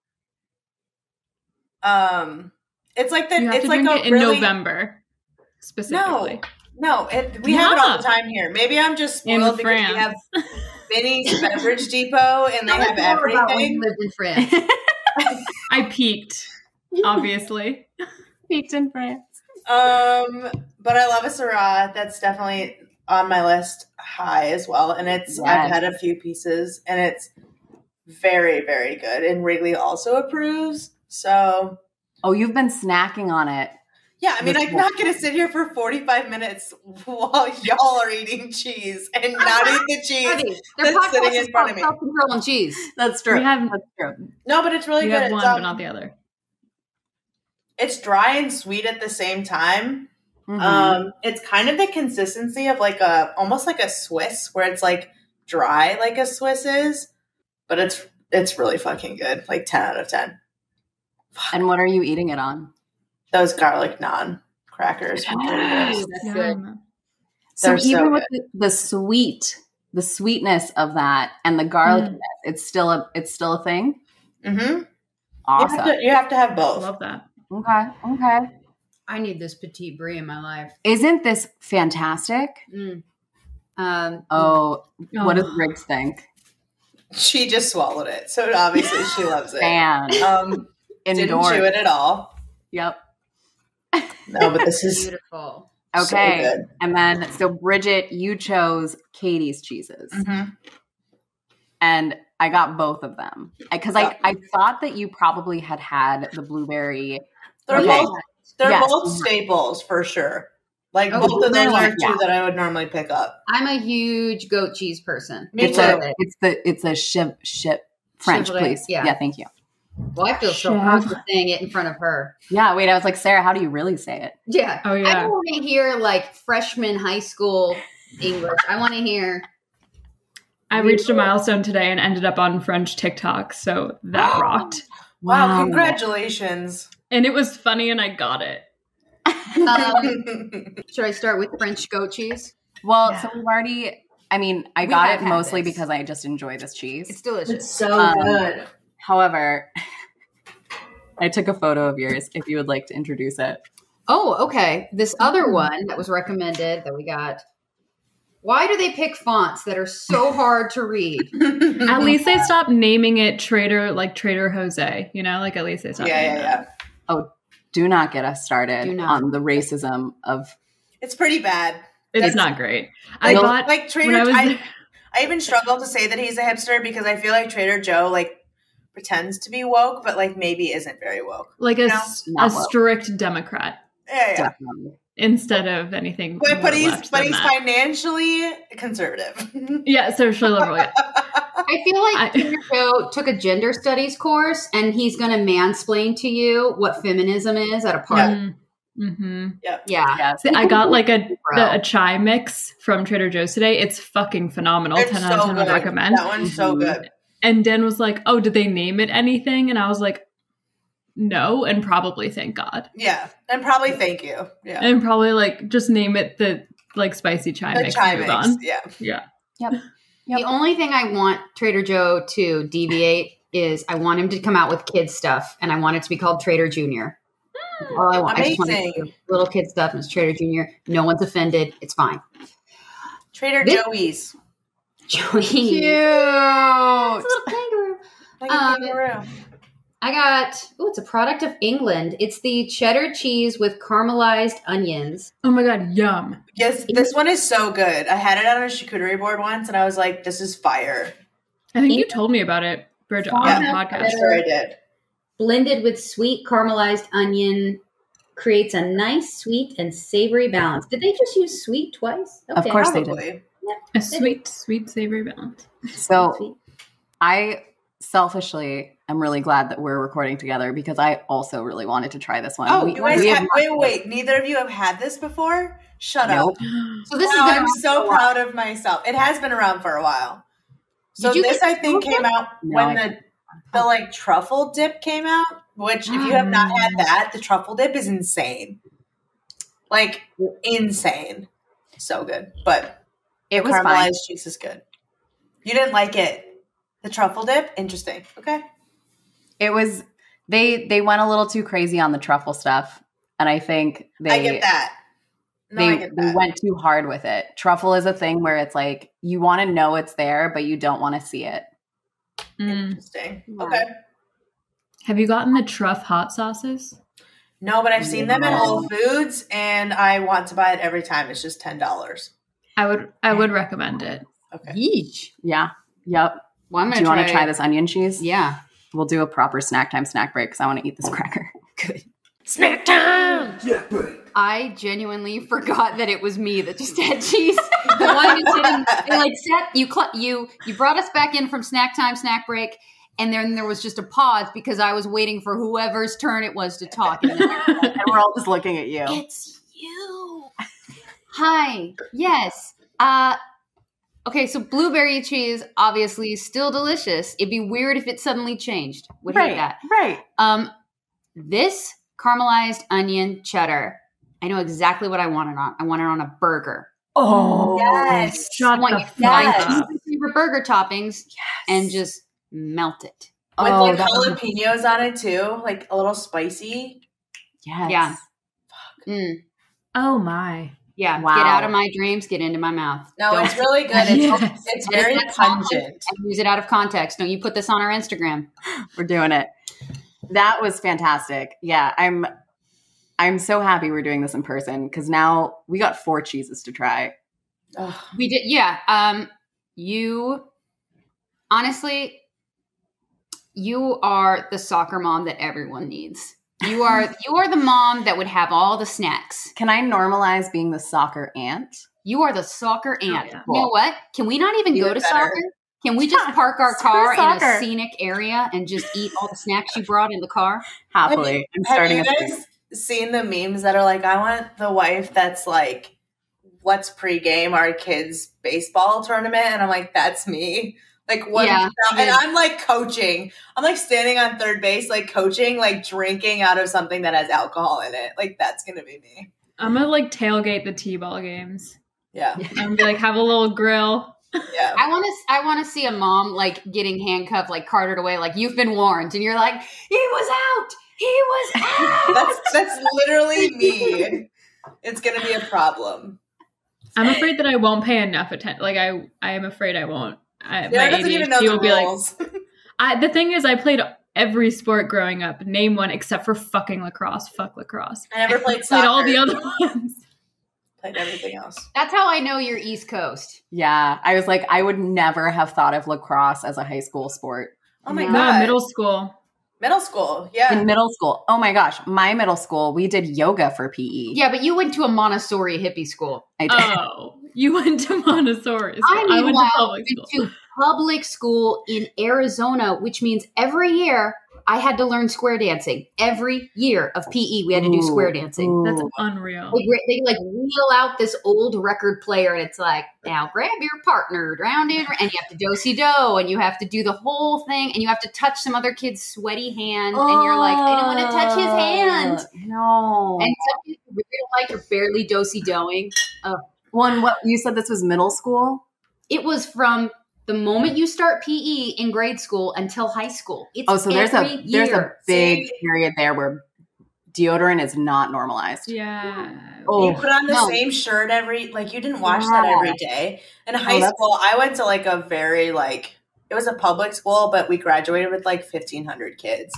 um it's like the You have it's to like drink a it in really November, specifically. no, it, we have it all the Yeah. time here. Maybe I'm just In spoiled because France. we have Vinny's Beverage Depot and they have Tell us more about when everything. you lived in France. I peaked, obviously. Peaked in France. Um, but I love a Syrah. That's definitely on my list high as well. And it's I've Yes. had a few pieces and it's very, very good. And Wrigley also approves. So Oh, you've been snacking on it. yeah, I mean, This I'm not going to sit here for forty-five minutes while y'all are eating cheese and not eat the cheese. Honey, their That's podcast sitting in is front called of me. Self-Control and Cheese. That's true. We have That's true. No, but it's really you good. have one, It's, um, but not the other. it's dry and sweet at the same time. Mhm. Um, it's kind of the consistency of like a almost like a Swiss, where it's like dry like a Swiss is, but it's it's really fucking good. Like ten out of ten. And what are you eating it on? Those garlic naan crackers. from Trader Joe's. Ooh, that's good. Yum. So They're even so with the, the sweet, the sweetness of that and the garlicness, it's still a it's still a thing. Mm-hmm. You Awesome. have, to, you have to have I both. love that. Okay. Okay. I need this petite brie in my life. Isn't this fantastic? Mm. Um, Oh, what does Oh. Riggs think? She just swallowed it, so obviously she loves it. Fan. Um, didn't Indoors. chew it at all. Yep. No, but this is beautiful. so Okay. good. And then, so Bridget, you chose Katie's cheeses. Mhm. And I got both of them. Because I, I thought that you probably had had the blueberry. They're Okay. both they're Yes. both staples for sure. Like Oh, both of those blueberry are one, two yeah. that I would normally pick up. I'm a huge goat cheese person. Me It's too. a, it's the, it's a ship, ship, French, Chevrolet, please. yeah. Yeah, thank you. Well, I feel so Chef. awkward saying it in front of her. Yeah, wait, I was like, Sarah, how do you really say it? Yeah. Oh, I yeah. don't want to hear like freshman high school English. I want to hear. I reached a milestone today and ended up on French TikTok, so that rocked. Wow, congratulations. And it was funny and I got it. Um, should I start with French goat cheese? Well, Yeah. so we've already, I mean, I We got have it had mostly this. because I just enjoy this cheese. It's delicious. It's so Um, good. However, I took a photo of yours if you would like to introduce it. Oh, okay. This other one that was recommended that we got. Why do they pick fonts that are so hard to read? At least they stopped naming it Trader, like Trader Jose, you know, like at least they stopped Yeah, naming yeah, that. yeah. Do not get us started Do not. on the racism of. It's pretty bad. It's That's- not great. I Like, bought, like when Trader I was I, there- I even struggle to say that he's a hipster because I feel like Trader Joe like pretends to be woke, but like maybe isn't very woke. like a, No, s- not a woke. strict Democrat Yeah, yeah. Definitely. instead of anything. But, more but he's left but than he's that. financially conservative. Yeah, socially liberal. Yeah. I feel like I- Trader Joe took a gender studies course and he's going to mansplain to you what feminism is at a party. Mm-hmm. Yeah. Yes. I got like a Bro. the, a chai mix from Trader Joe's today. It's fucking phenomenal. It's ten out of so ten good. would recommend. That one's so Mhm. good. And Dan was like, "Oh, did they name it anything?" And I was like, "No," and probably thank God. Yeah, and probably thank you. Yeah, And probably like just name it the like spicy chai the mix. chai and move mix. on. Yeah, Yeah. Yep. The only thing I want Trader Joe to deviate is I want him to come out with kids stuff and I want it to be called Trader Junior. That's all I want. I just want it to Amazing. be little kid stuff and it's Trader Junior. No one's offended. It's fine. Trader This- Joey's Joey. Cute. It's a little kangaroo. like a Um, kangaroo. I got, oh, it's a product of England. It's the cheddar cheese with caramelized onions. Oh my God, yum. Yes, this one is so good. I had it on a charcuterie board once, and I was like, "This is fire." I think you told me about it, Bridget, on Yeah. the I'm podcast. sure I did. Blended with sweet caramelized onion creates a nice sweet and savory balance. Did they just use sweet twice? Of course they did. Probably. A sweet, sweet, savory balance. So Sweet. I selfishly am really glad that we're recording together because I also really wanted to try this one. Oh, We- you guys we have, have- wait, wait. Neither of you have had this before? Shut Nope. up. So this Wow, is I'm gonna so proud of myself. It has been around for a while. So Did you this, get I think, truffle came out No, when I the the like truffle dip came out. Which, if you have not had that, the truffle dip is insane. Like insane, so good. But It was caramelized fine. cheese is good. You didn't like it, the truffle dip? Interesting. Okay. It was they they went a little too crazy on the truffle stuff, and I think they I get that. No, I they, get they that. went too hard with it. Truffle is a thing where it's like you want to know it's there, but you don't want to see it. Mm. Interesting. Yeah. Okay. Have you gotten the truff hot sauces? No, but I've seen them at No. Whole Foods, and I want to buy it every time. It's just ten dollars. I would I would recommend it. Okay. Yeesh. Yeah. Yep. Well, I'm Do gonna you want try to try it. this onion cheese? Yeah. We'll do a proper snack time snack break because I want to eat this cracker. Good. Snack time! I genuinely forgot that it was me that just had cheese. The one who didn't, it like set you cl- you you brought us back in from snack time, snack break, And then there was just a pause because I was waiting for whoever's turn it was to talk. And, then And we're all just looking at you. it's you. Hi. Yes. Uh, okay, so blueberry cheese, obviously, is still delicious. It'd be weird if it suddenly changed. Would hate Right, that. right. Um, this caramelized onion cheddar, I know exactly what I want it on. I want it on a burger. Oh, Yes. I Shut want the you to fuck find Yes. up. your favorite burger toppings yes. and just melt it. With Oh, like that would- jalapenos on it too, like a little spicy. Yes. Yeah. Mm, Oh my. yeah. Wow. Get out of my dreams. Get into my mouth. No, Don't- it's really good. It's, Yes. it's And if very that's not pungent. and use it out of context. Don't you put this on our Instagram? We're doing it. That was fantastic. Yeah, I'm I'm so happy we're doing this in person because now we got four cheeses to try. Ugh. We did. Yeah. Um, you honestly, you are the soccer mom that everyone needs. You are you are the mom that would have all the snacks. Can I normalize being the soccer aunt? You are the soccer aunt. yeah. You know what? Can we not even Even go to better. soccer? Can we just Yeah, park our screw car in soccer. a scenic area and just eat all the snacks you brought in the car? Happily. I'm Have starting you a guys seen the memes that are like, I want the wife that's like, let's pregame our kids' baseball tournament? And I'm like, that's me. Like, what? Yeah, and it is. I'm like coaching. I'm like standing on third base, like coaching, like drinking out of something that has alcohol in it. Like, that's going to be me. I'm gonna like tailgate the T-ball games. Yeah. I'm gonna be like have a little grill. I Yeah. want to. I want to see a mom like getting handcuffed, like carted away, like you've been warned, and you're like, he was out. He was out. That's, that's literally me. It's going to be a problem. I'm afraid that I won't pay enough attention. Like I, I am afraid I won't. I, Sarah my doesn't even know A D H D the will be like. rules. I, the thing is, I played every sport growing up. Name one except for fucking lacrosse. Fuck lacrosse. I never played Played soccer. all the other ones. Played everything else. That's how I know you're East Coast. Yeah. I was like, I would never have thought of lacrosse as a high school sport. Oh my No, No, God. middle school. Middle school. Yeah. In middle school. Oh my gosh. My middle school, we did yoga for P E. Yeah, but you went to a Montessori hippie school. I did. Oh, you went to Montessori. school. I I went to meanwhile public went school. to public school in Arizona, which means every year I had to learn square dancing. Every year of P E, we had to do Ooh, square dancing. ooh. That's unreal. They, they like wheel out this old record player, and it's like, now grab your partner, round and and you have to do-si-do, and you have to do the whole thing, and you have to touch some other kid's sweaty hand, and you're like, I don't want to touch his hand. No. And some kids really don't like you're barely do-si-doing. One, what you said this was middle school? It was from the moment you start P E in grade school until high school. It's Oh, so there's a every there's a year. big See? period there where deodorant is not normalized. Yeah. Oh, You put on the no. same shirt every, like you didn't wash that Yeah. every day. In high that's- school, I went to like a very like, it was a public school, but we graduated with like fifteen hundred kids.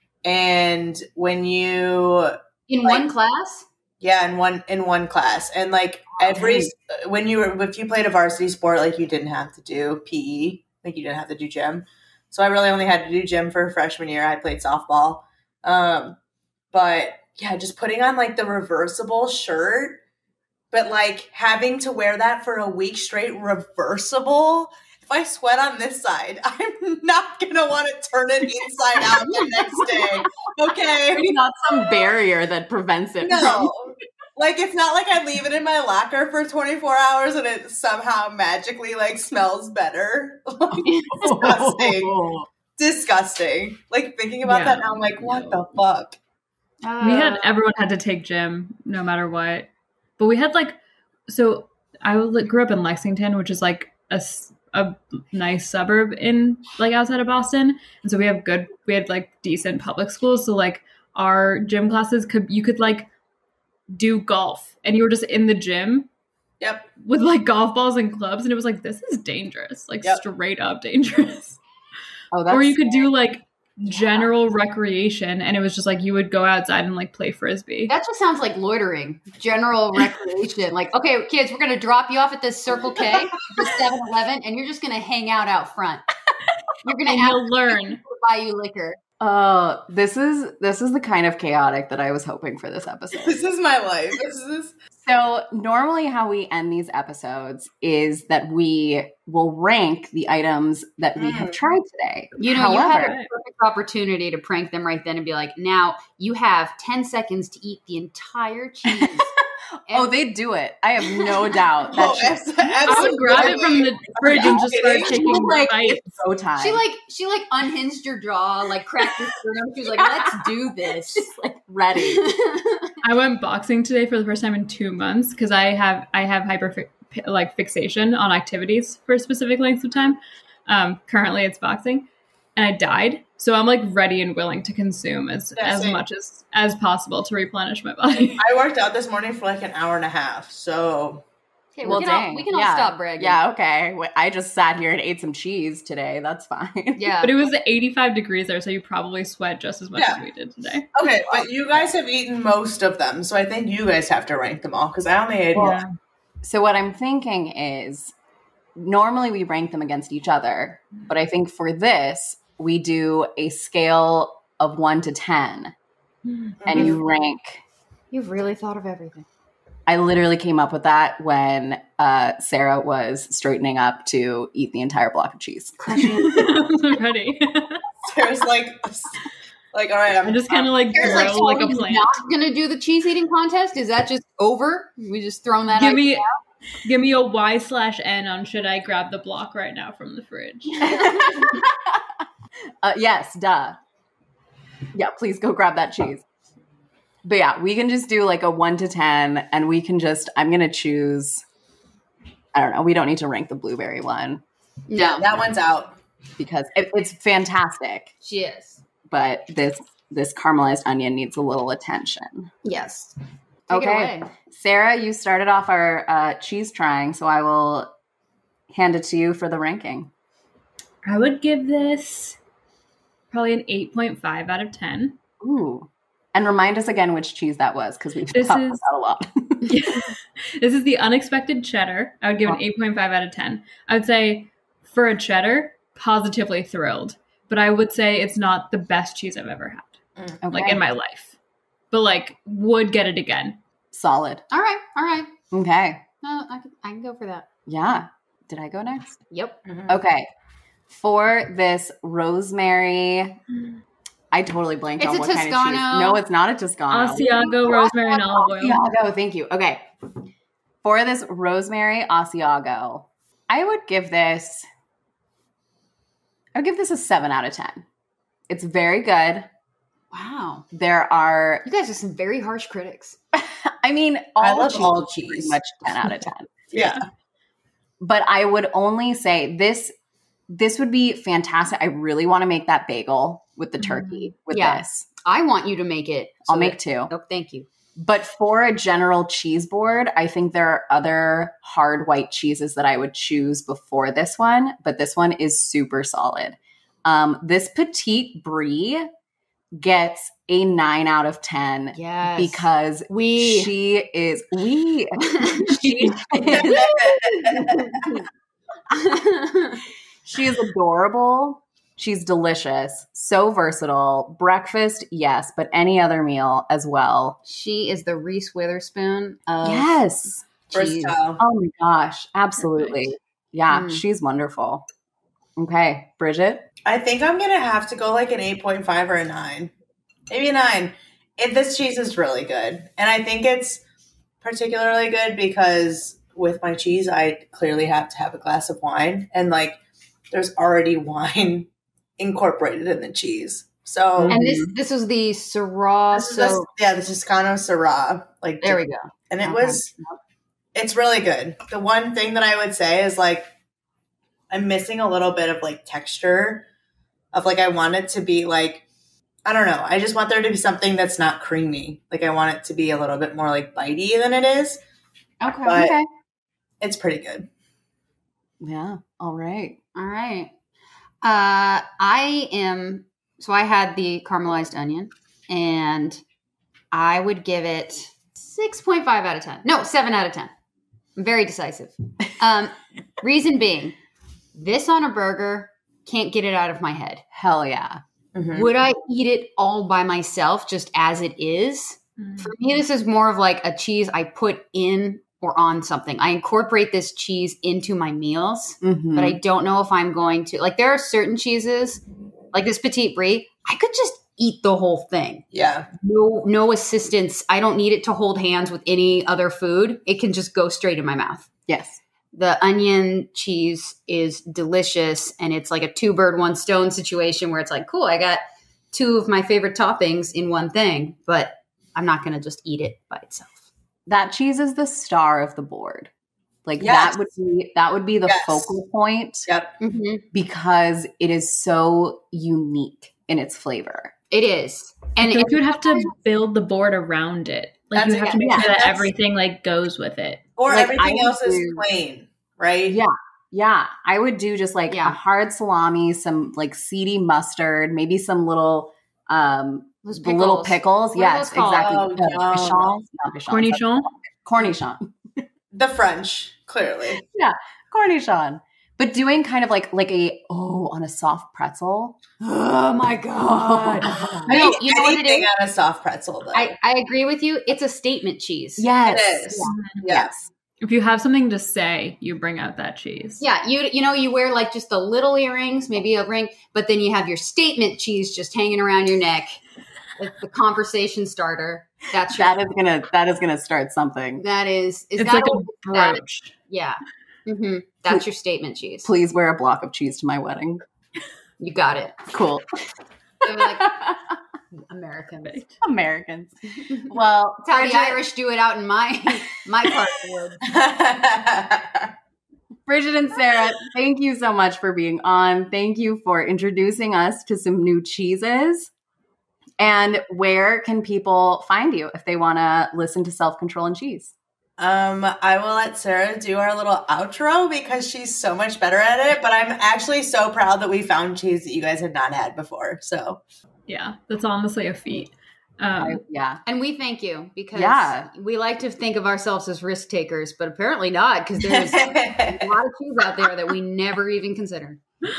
And when you, in like- one class. yeah, in one, in one class and like every, when you were, if you played a varsity sport, like you didn't have to do P E, like you didn't have to do gym. So I really only had to do gym for freshman year. I played softball. Um, but yeah, just putting on like the reversible shirt, but like having to wear that for a week straight reversible. If I sweat on this side, I'm not going to want to turn it inside out the next day. Okay. There's not some barrier that prevents it. No. Like, it's not like I leave it in my locker for twenty-four hours and it somehow magically like smells better. Disgusting. Disgusting. Like thinking about Yeah. that now, I'm like, what the fuck? We had Uh, everyone had to take gym no matter what, but we had like so I li- grew up in Lexington, which is like a, s- a nice suburb in like outside of Boston, and so we have good we had like decent public schools. So like our gym classes could you could like do golf, and you were just in the gym Yep. with like golf balls and clubs, and it was like this is dangerous, like Yep. straight up dangerous. Oh, that's Or you could do like general recreation, and it was just like you would go outside and like play frisbee. that just sounds like loitering, general recreation. Like, okay, kids, we're going to drop you off at this Circle K, the seven eleven, and you're just going to hang out out front. You're going And to ask you'll learn. people to buy you liquor. Oh, this is this is the kind of chaotic that I was hoping for this episode. This is my life. This is So normally how we end these episodes is that we will rank the items that we have Mm. tried today. You know, you had a However, perfect opportunity to prank them right then and be like, now you have ten seconds to eat the entire cheese. oh, they do it. I have no doubt. That Oh, she's abs- I would grab it from the fridge and just start kidding? taking like, bites. it's go time. She like she like unhinged her jaw, like cracked her sternum. She was like, "Let's do this." She's like ready. I went boxing today for the first time in two months because I have I have hyper like fixation on activities for specific lengths of time. Um, currently, it's boxing, and I died, so I'm like ready and willing to consume as Yeah, as same. much as as possible to replenish my body. I worked out this morning for like an hour and a half. So Okay, Well, we can all, dang. we can all Yeah. stop bragging. Yeah, okay. Wait, I just sat here and ate some cheese today. That's fine. yeah. But it was eighty-five degrees there, so you probably sweat just as much Yeah. as we did today. okay, but you guys have eaten most of them, so I think you guys have to rank them all because I only ate Well, one. Yeah. So what I'm thinking is normally we rank them against each other, but I think for this we do a scale of one to ten and you rank. You've really thought of everything. I literally came up with that when uh, Sarah was straightening up to eat the entire block of cheese. I'm ready. There's like, like all right, I'm I just kind of like There's like, grow like a Tony's plant. not gonna do the cheese eating contest. Is that just over? We just thrown that Give out. me give me a Y slash N on should I grab the block right now from the fridge. Uh, yes, duh. Yeah, please go grab that cheese. But yeah, we can just do like a one to ten and we can just, I'm going to choose, I don't know, we don't need to rank the blueberry one No, that one's out. because it, it's fantastic. she is. But this, this caramelized onion needs a little attention. Yes. Take Okay. it away. Sarah, you started off our uh, cheese trying, so I will hand it to you for the ranking. I would give this probably an eight point five out of ten. Ooh. And remind us again which cheese that was because we've This talked is- about that a lot. This is the unexpected cheddar. I would give an eight point five out of ten. I would say for a cheddar, positively thrilled. But I would say it's not the best cheese I've ever had, Okay. like in my life. But like, would get it again. Solid. All right. All right. Okay. No, I can, I can go for that. Yeah. Did I go next? Yep. Okay. For this rosemary, I totally blanked It's on a what kind of cheese. Toscano. No, it's not a Toscano. Asiago, rosemary, and olive oil. Asiago, thank you. Okay. For this rosemary Asiago, I would give this, I would give this a seven out of ten. It's very good. Wow. There are, You guys are some very harsh critics. I mean, all I love cheese all is pretty cheese. much ten out of ten. Yeah. But I would only say this this would be fantastic. I really want to make that bagel with the turkey with Yeah. this. I want you to make it. so I'll make that- two. Oh, thank you. But for a general cheese board, I think there are other hard white cheeses that I would choose before this one, but this one is super solid. Um, this Petite Brie gets a nine out of ten Yes. because we. she is we she She is adorable. She's delicious. So versatile. Breakfast, yes, but any other meal as well. she is the Reese Witherspoon of Yes. cheese. Versatile. Oh my gosh. Absolutely. Perfect. Yeah, Mm. she's wonderful. Okay, Bridget. I think I'm gonna have to go like an eight point five or a nine, maybe a nine. It, this cheese is really good, and I think it's particularly good because with my cheese, I clearly have to have a glass of wine, and like there's already wine incorporated in the cheese. So And this this was the Syrah. this is So the- yeah, the Toscano Syrah. Like there we go. and it Okay. was it's really good. The one thing that I would say is like I'm missing a little bit of like texture of like I want it to be like I don't know. I just want there to be something that's not creamy. Like I want it to be a little bit more like bitey than it is. Okay. But- Okay. It's pretty good. Yeah. All right. All right. Uh, I am. So I had the caramelized onion, and I would give it six point five out of ten. No, seven out of ten. I'm very decisive. Um, reason being, this on a burger can't get it out of my head. Hell yeah. Mhm. Would I eat it all by myself just as it is? Mm. For me, this is more of like a cheese I put in or on something. I incorporate this cheese into my meals, Mhm. but I don't know if I'm going to. Like, there are certain cheeses, like this Petite Brie, I could just eat the whole thing. Yeah. No, no assistance. I don't need it to hold hands with any other food. It can just go straight in my mouth. Yes. The onion cheese is delicious, and it's like a two bird, one stone situation where it's like, cool, I got two of my favorite toppings in one thing, but I'm not going to just eat it by itself. That cheese is the star of the board. Like Yes. that would be that would be the Yes. focal point Yep. Mm-hmm. because it is so unique in its flavor. It is. I And feel like it, you would have to build the board around it. Like That's you have to again- make yeah, sure that that's- everything like goes with it. Or Like, everything I else is do- plain, right? Yeah. Yeah, I would do just like Yeah. a hard salami, some like seedy mustard, maybe some little um Those the little pickles. pickles. What are Yes, those called? exactly. Oh, Uh, yum. Bichons? Not bichons. Cornichon? Cornichon. The French, clearly. Cornichon. But doing kind of like like a oh on a soft pretzel. Oh my God. No, you know what it Anything is? on a soft pretzel, though. I, I agree with you. It's a statement cheese. Yes. It is. Yeah. Yes. If you have something to say, you bring out that cheese. Yeah, you you know, you wear like just the little earrings, maybe a ring, but then you have your statement cheese just hanging around your neck. It's the conversation starter. That's your, That is gonna that is gonna start something. that is is It's that like a what- that- brooch. yeah. hmm That's your statement cheese. Please wear a block of cheese to my wedding. You got it. Cool. They're like Americans. Americans. Well, That's how the Bridget, Irish do it out in my my part of the world. Bridget and Sarah, thank you so much for being on. Thank you for introducing us to some new cheeses. And where can people find you if they want to listen to Self Control and Cheese? Um, I will let Sarah do our little outro because she's so much better at it. But I'm actually so proud that we found cheese that you guys had not had before. So Yeah, that's honestly a feat. Um, I- yeah. And we thank you because Yeah. we like to think of ourselves as risk takers, but apparently not because there's a lot of cheese out there that we never even considered.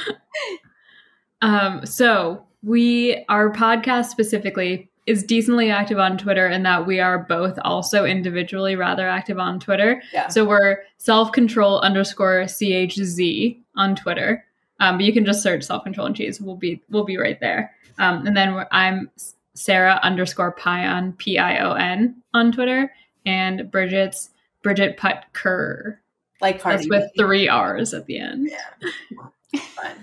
Um, so we, our podcast specifically is decently active on Twitter in that we are both also individually rather active on Twitter. Yeah. So we're self-control underscore C H Z on Twitter. Um, but you can just search self-control and cheese. We'll be, we'll be right there. Um, and then we're, I'm Sarah underscore Pion, P I O N on Twitter, and Bridget's Bridget Putker. like Cardi That's with B. three R's at the end. Yeah. Fine.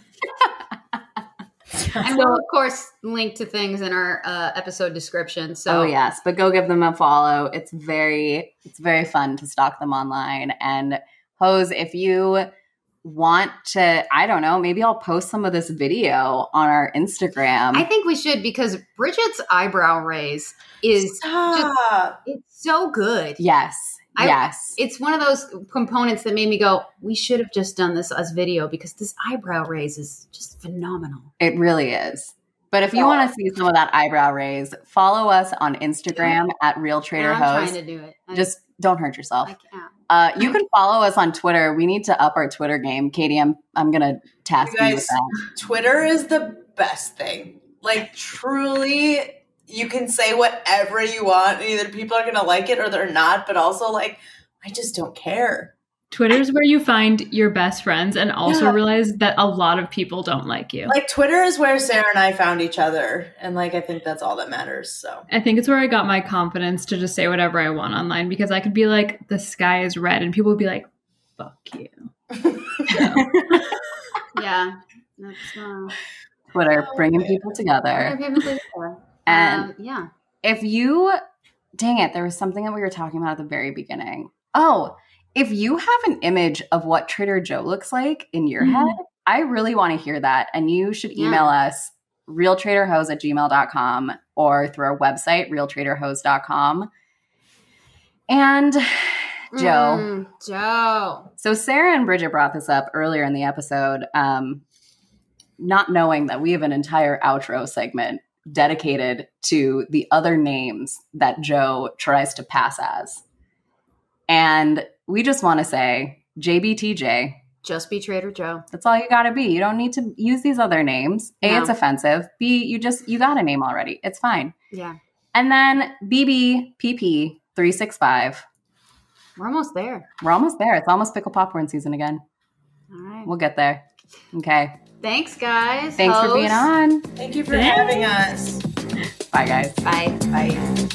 And we'll, of course, link to things in our uh, episode description. So Oh yes, but go give them a follow. It's very it's very fun to stalk them online. And Hose, if you want to, I don't know, maybe I'll post some of this video on our Instagram. I think we should because Bridget's eyebrow raise is Stop. it's so good. yes. I- yes. It's one of those components that made me go, we should have just done this as video because this eyebrow raise is just phenomenal. It really is. But if you want to see some of that eyebrow raise, follow us on Instagram at Real Trader And I'm Hose. trying to do it. I, Just don't hurt yourself. I can't. Uh, you can follow us on Twitter. We need to up our Twitter game. Katie, I'm I'm gonna task You you, with guys- that. Twitter is the best thing. Like, truly, you can say whatever you want. And either people are going to like it or they're not. But also, like, I just don't care. Twitter's where you find your best friends and also Yeah. realize that a lot of people don't like you. Like, Twitter is where Sarah and I found each other. And, like, I think that's all that matters. So, I think it's where I got my confidence to just say whatever I want online because I could be like, the sky is red, and people would be like, fuck you. Yeah. That's, uh, Twitter, Oh, bringing man. people together. And um, yeah. if you, dang it, there was something that we were talking about at the very beginning. Oh, if you have an image of what Trader Joe looks like in your Mhm. head, I really want to hear that. And you should Yeah. email us realtraderhose at gmail dot com or through our website, realtraderhose dot com. And Joe. Mm, Joe. So Sarah and Bridget brought this up earlier in the episode, um, not knowing that we have an entire outro segment dedicated to the other names that Joe tries to pass as. And we just want to say, J B T J, Just be Trader Joe. That's all you got to be. You don't need to use these other names. A, No. it's offensive. B, you just, you got a name already. It's fine. Yeah. And then B B P P three six five. We're almost there. We're almost there. It's almost pickle popcorn season again. All right. We'll get there. Okay. Thanks, guys. Thanks for being Hosts. on. Thank you for Thanks. having us. Bye, guys. Bye. Bye.